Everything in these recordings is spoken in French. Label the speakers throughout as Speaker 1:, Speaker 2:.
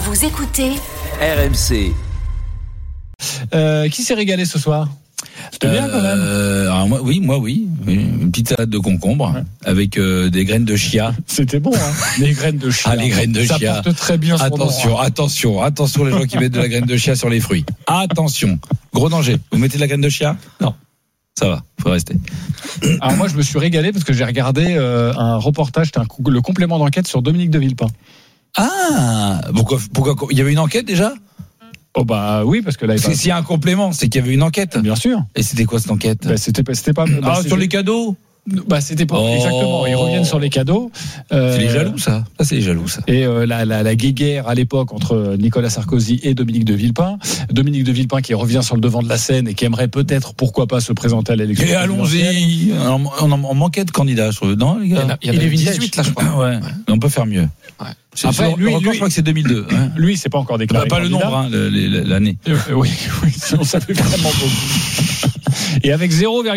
Speaker 1: Vous écoutez
Speaker 2: RMC.
Speaker 3: Qui s'est régalé ce soir? C'était bien quand même.
Speaker 4: Alors moi oui. Une petite salade de concombre avec des graines de chia.
Speaker 3: C'était bon, hein. Les graines de chia.
Speaker 4: Ah, les graines de chia.
Speaker 3: Ça porte très bien son nom, hein.
Speaker 4: Attention les gens qui mettent de la graine de chia sur les fruits. Attention, gros danger. Vous mettez de la graine de chia? Non. Ça va, faut rester.
Speaker 3: Alors moi je me suis régalé parce que j'ai regardé un reportage, c'était le complément d'enquête sur Dominique de Villepin.
Speaker 4: Ah, pourquoi il y avait une enquête déjà?
Speaker 3: Oh bah oui, parce que là
Speaker 4: s'il y a un complément, c'est qu'il y avait une enquête.
Speaker 3: Bien sûr.
Speaker 4: Et c'était quoi cette enquête?
Speaker 3: C'était pas
Speaker 4: sur les cadeaux.
Speaker 3: C'était pas exactement. Ils reviennent sur les cadeaux.
Speaker 4: C'est les jaloux, ça. Ça, c'est les jaloux, ça.
Speaker 3: Et la guéguerre à l'époque entre Nicolas Sarkozy et Dominique de Villepin. Dominique de Villepin qui revient sur le devant de la scène et qui aimerait peut-être, pourquoi pas, se présenter à l'élection.
Speaker 4: Et allons-y. On manquait de candidats, je trouve. Non, les gars.
Speaker 3: Il y avait 18 là, je crois.
Speaker 4: Ouais. On peut faire mieux.
Speaker 3: Ouais.
Speaker 4: Après, lui, je crois que c'est 2002. Hein.
Speaker 3: Lui, c'est pas encore déclaré.
Speaker 4: Pas
Speaker 3: candidat.
Speaker 4: le nombre, l'année.
Speaker 3: Oui, sinon ça fait vraiment beaucoup. Et avec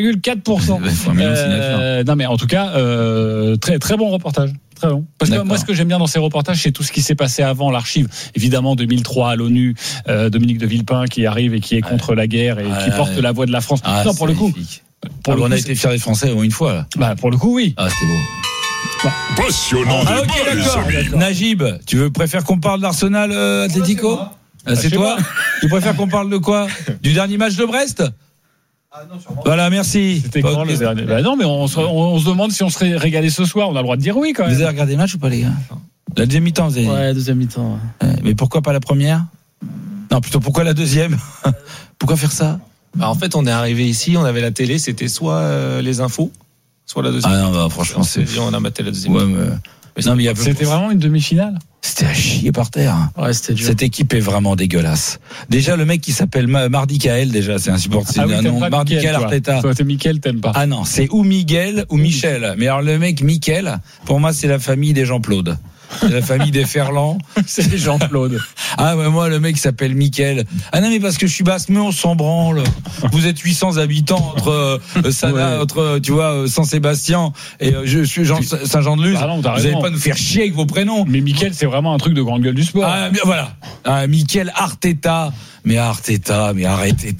Speaker 3: 0,4%. Non, mais en tout cas, très, très bon reportage. Très bon. Parce que moi, ce que j'aime bien dans ces reportages, c'est tout ce qui s'est passé avant l'archive. Évidemment, 2003 à l'ONU, Dominique de Villepin qui arrive et qui est contre la guerre et qui porte la voix de la France. Non, pour le coup.
Speaker 4: On a été fiers des Français au moins une fois. Là.
Speaker 3: Bah, pour le coup, oui.
Speaker 4: Ah, c'était beau.
Speaker 5: Passionnant.
Speaker 4: Ok, d'accord. Najib, tu préfères qu'on parle d'Arsenal Atlético? C'est toi? Tu préfères qu'on parle de quoi? Du dernier match de Brest?
Speaker 5: Non,
Speaker 4: voilà, merci.
Speaker 3: C'était quand le dernier? Non, mais on se demande si on serait régalé ce soir. On a le droit de dire oui quand même.
Speaker 4: Vous avez regardé le match ou pas, les gars? La deuxième mi-temps, vous avez dit?
Speaker 6: Ouais, deuxième mi-temps.
Speaker 4: Ouais. Mais pourquoi pas la première? Non, plutôt pourquoi la deuxième? Pourquoi faire ça?
Speaker 7: Bah en fait, on est arrivé ici, on avait la télé, c'était soit les infos, soit la deuxième.
Speaker 4: Ah non, bah, franchement,
Speaker 7: on a maté la deuxième.
Speaker 4: Ouais,
Speaker 3: non, mais c'était vraiment une demi-finale.
Speaker 4: C'était à chier par terre.
Speaker 6: Ouais, c'était dur.
Speaker 4: Cette équipe est vraiment dégueulasse. Déjà, le mec qui s'appelle Mardi Kael, déjà, c'est un supporter. Mardi Kael Arteta.
Speaker 3: Toi, t'es Mickaël, t'aimes pas.
Speaker 4: Ah non, c'est ou Miguel ou Michel. Mais alors, le mec Mickaël, pour moi, c'est la famille des Jean-Claude. C'est la famille des Ferland.
Speaker 3: C'est les Jean-Claude.
Speaker 4: Ah ouais, moi le mec s'appelle Mickaël. Ah non mais parce que je suis basque, mais on s'en branle. Vous êtes 800 habitants entre entre tu vois Saint-Sébastien et je suis Saint-Jean-de-Luz.
Speaker 3: Ah non,
Speaker 4: vous allez pas nous faire chier avec vos prénoms.
Speaker 3: Mais Mickaël, c'est vraiment un truc de grande gueule du sport.
Speaker 4: Ah voilà. Ah Mickaël Arteta. Mais Arteta, mais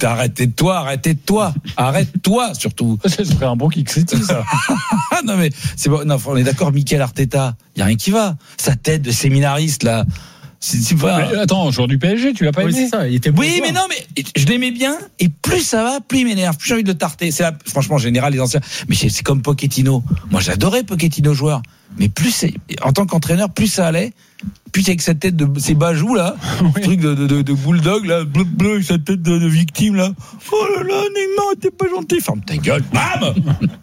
Speaker 4: arrête-toi surtout.
Speaker 3: Ça serait un bon kick, c'est ça.
Speaker 4: Non mais c'est bon, non, on est d'accord, Mickaël Arteta, y a rien qui va. Sa tête de séminariste là. C'est pas...
Speaker 3: Mais attends, joueur du PSG, tu l'as pas aimé?
Speaker 6: C'est ça, il était bon.
Speaker 4: Oui, mais non, mais je l'aimais bien, et plus ça va, plus il m'énerve, plus j'ai envie de le tarter. C'est franchement, en général, les anciens. Mais c'est comme Pochettino. Moi, j'adorais Pochettino joueur. Mais plus en tant qu'entraîneur, plus ça allait. Plus avec cette tête de ces bajoux là, ce truc de bulldog là, bleu, avec sa tête de victime là. Oh là là, Neymar, t'es pas gentil. Ferme ta gueule, bam.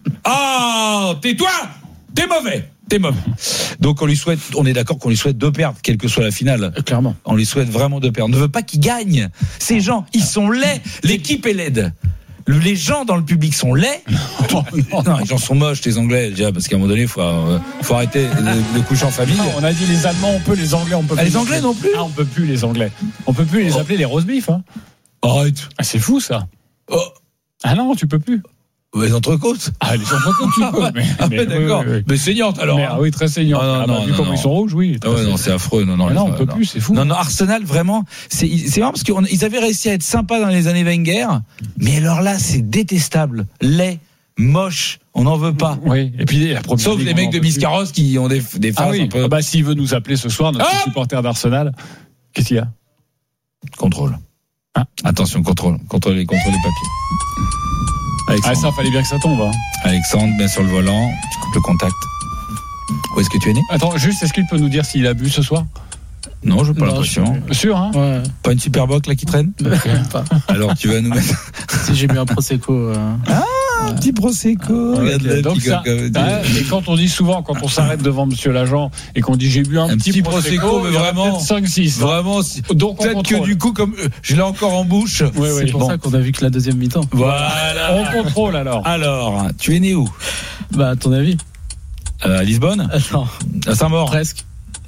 Speaker 4: Ah, tais-toi, t'es mauvais. Donc on est d'accord qu'on lui souhaite de perdre, quelle que soit la finale.
Speaker 3: Clairement.
Speaker 4: On lui souhaite vraiment de perdre. On ne veut pas qu'il gagne. Ces gens, ils sont laids. L'équipe est laide. Les gens dans le public sont laids. Non, les gens sont moches, les Anglais, déjà, parce qu'à un moment donné, faut arrêter de coucher en famille.
Speaker 3: Non, on a dit les Allemands, on peut, les Anglais, on peut plus.
Speaker 4: Les Anglais non plus.
Speaker 3: Ah, on peut plus les Anglais. On peut plus les appeler les roast beef. Hein.
Speaker 4: Arrête.
Speaker 3: Ah, c'est fou ça.
Speaker 4: Oh.
Speaker 3: Ah non, tu peux plus.
Speaker 4: Les entrecôtes.
Speaker 3: Ah, les entrecôtes, tu peux.
Speaker 4: Mais d'accord.
Speaker 3: Oui.
Speaker 4: Mais saignante alors.
Speaker 3: Mais, oui, très saignante. Vu comment ils sont rouges, oui.
Speaker 4: Ouais, non, c'est affreux. Non,
Speaker 3: on peut plus, c'est fou.
Speaker 4: Non, Arsenal, vraiment, c'est marrant parce qu'ils avaient réussi à être sympas dans les années Wenger, mais alors là, c'est détestable. Laid, moche, on n'en veut pas.
Speaker 3: Oui, et puis la première.
Speaker 4: Sauf les mecs de Biscarros qui ont des phases un peu.
Speaker 3: Bah, s'il veut nous appeler ce soir, notre supporter d'Arsenal, qu'est-ce qu'il y a?
Speaker 4: Contrôle. Attention, contrôle les papiers.
Speaker 3: Alexandre. Ah, ça, fallait bien que ça tombe. Hein.
Speaker 4: Alexandre, bien sur le volant, tu coupes le contact. Où est-ce que tu es né?
Speaker 3: Attends, juste, est-ce qu'il peut nous dire s'il a bu ce soir?
Speaker 4: Non, je n'ai pas l'impression.
Speaker 3: Sûr, hein?
Speaker 6: Ouais.
Speaker 4: Pas une super boc là qui traîne?
Speaker 6: Pas.
Speaker 4: Alors tu vas nous mettre.
Speaker 6: Si j'ai bu un Prosecco.
Speaker 4: Un petit Prosecco.
Speaker 3: Donc ça, mais quand on dit souvent, quand on s'arrête devant monsieur l'agent et qu'on dit j'ai bu un petit Prosecco,
Speaker 4: mais vraiment
Speaker 3: 5-6.
Speaker 4: Vraiment.
Speaker 3: Donc
Speaker 4: peut-être que du coup, comme je l'ai encore en bouche.
Speaker 6: Oui, c'est pour ça qu'on a vu que la deuxième mi-temps.
Speaker 4: Voilà.
Speaker 3: On contrôle alors.
Speaker 4: Alors, tu es né où?
Speaker 6: Bah, à ton avis?
Speaker 4: À Lisbonne?
Speaker 6: Non.
Speaker 4: À Saint-Maur?
Speaker 6: Presque.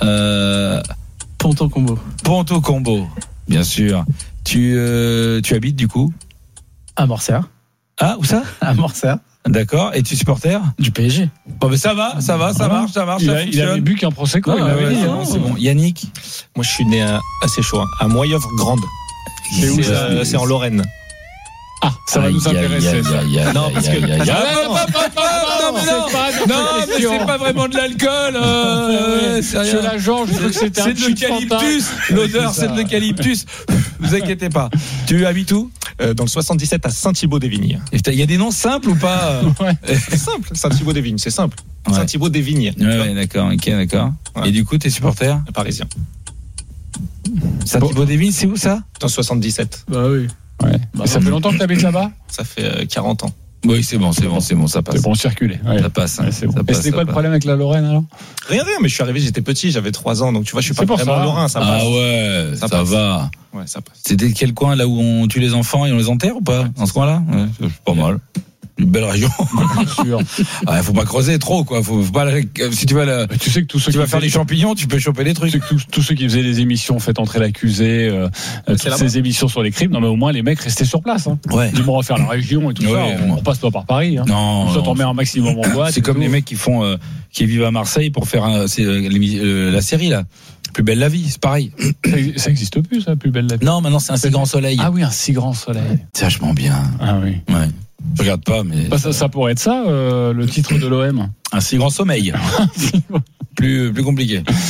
Speaker 6: Ponto Combo,
Speaker 4: bien sûr. Tu habites du coup?
Speaker 6: à Morcerf.
Speaker 4: Ah, où ça?
Speaker 6: À Morcerf.
Speaker 4: D'accord. Et tu supporter
Speaker 6: Du PSG.
Speaker 4: Bon, mais ça marche, ça
Speaker 3: Il,
Speaker 4: ça
Speaker 3: avait
Speaker 4: fonctionne.
Speaker 3: bu qu'un Prosecco.
Speaker 6: Non,
Speaker 3: il
Speaker 6: ouais,
Speaker 3: l'avait
Speaker 6: ouais,
Speaker 3: dit,
Speaker 6: c'est
Speaker 3: hein.
Speaker 6: bon.
Speaker 4: C'est bon. Yannick.
Speaker 7: Moi, je suis né assez chaud, hein, à Moyeuvre-Grande.
Speaker 3: C'est où, ça
Speaker 7: C'est en Lorraine.
Speaker 3: Ah, ça va nous intéresser. Ça.
Speaker 7: Non, parce que-
Speaker 4: Non,
Speaker 3: Non,
Speaker 4: mais c'est pas vraiment de l'alcool.
Speaker 3: Sur la Georges, je crois que c'était un
Speaker 4: C'est de
Speaker 3: cheap
Speaker 4: l'eucalyptus.
Speaker 3: Fanta.
Speaker 4: L'odeur, c'est de l'eucalyptus. Vous inquiétez pas. Tu habites où?
Speaker 7: Dans le 77 à Saint-Thibaud-des-Vignes.
Speaker 4: Il y a des noms simples ou pas?
Speaker 7: C'est simple, Saint-Thibaud-des-Vignes, c'est simple.
Speaker 4: Ouais.
Speaker 7: Saint-Thibaud-des-Vignes,
Speaker 4: Ouais, d'accord, ok, d'accord.
Speaker 7: Ouais.
Speaker 4: Et du coup, t'es supporter?
Speaker 7: parisien.
Speaker 4: Saint-Thibaud-des-Vignes, c'est où ça?
Speaker 7: Dans le 77,
Speaker 6: Bah oui.
Speaker 3: Ouais. Et ça fait longtemps que tu habites là-bas?
Speaker 7: ça fait 40 ans.
Speaker 4: Oui, c'est bon, ça passe.
Speaker 3: C'est bon, circuler. Ouais.
Speaker 4: Ça passe. hein.
Speaker 3: Ouais, c'est bon.
Speaker 4: Ça
Speaker 3: Et
Speaker 4: passe,
Speaker 3: c'était
Speaker 4: ça
Speaker 3: quoi le
Speaker 4: passe.
Speaker 3: problème avec la Lorraine alors?
Speaker 7: Rien, mais je suis arrivé, j'étais petit, j'avais 3 ans, donc tu vois, je suis pas
Speaker 3: C'est pour
Speaker 7: vraiment
Speaker 3: ça.
Speaker 7: lorrain, ça passe.
Speaker 4: Ah ouais, ça
Speaker 7: passe.
Speaker 4: va.
Speaker 7: Ouais, ça passe.
Speaker 4: C'était quel coin là où on tue les enfants et on les enterre ou pas? Dans ce coin-là? Ouais, c'est pas mal. Une belle région.
Speaker 3: Bien sûr.
Speaker 4: Ah, faut pas creuser trop, quoi. Faut pas si tu vas
Speaker 3: Mais tu sais que tous ceux
Speaker 4: tu
Speaker 3: qui
Speaker 4: vas faire des champignons, tu peux choper des
Speaker 3: Tu sais
Speaker 4: trucs.
Speaker 3: que tous ceux qui faisaient des émissions Faites entrer l'accusé, toutes
Speaker 7: là-bas.
Speaker 3: ces émissions sur les crimes, non mais au moins les mecs restaient sur place. Hein.
Speaker 4: Ouais.
Speaker 3: Ils vont refaire la région et tout
Speaker 4: Ouais,
Speaker 3: ça. On passe pas par Paris. Hein.
Speaker 4: Non.
Speaker 3: Ça
Speaker 4: non.
Speaker 3: t'en met un maximum en boîte.
Speaker 4: C'est comme les mecs qui font, qui vivent à Marseille pour faire la série là. Plus belle la vie, c'est pareil.
Speaker 3: Ça existe plus, ça, plus belle la vie.
Speaker 4: Non, maintenant c'est un si grand soleil.
Speaker 3: Ah oui, un si grand soleil.
Speaker 4: C'est vachement bien.
Speaker 3: Ah oui.
Speaker 4: Ouais. Je regarde pas, mais
Speaker 3: Bah, ça pourrait être ça, le titre de l'OM.
Speaker 4: un si grand sommeil. plus compliqué.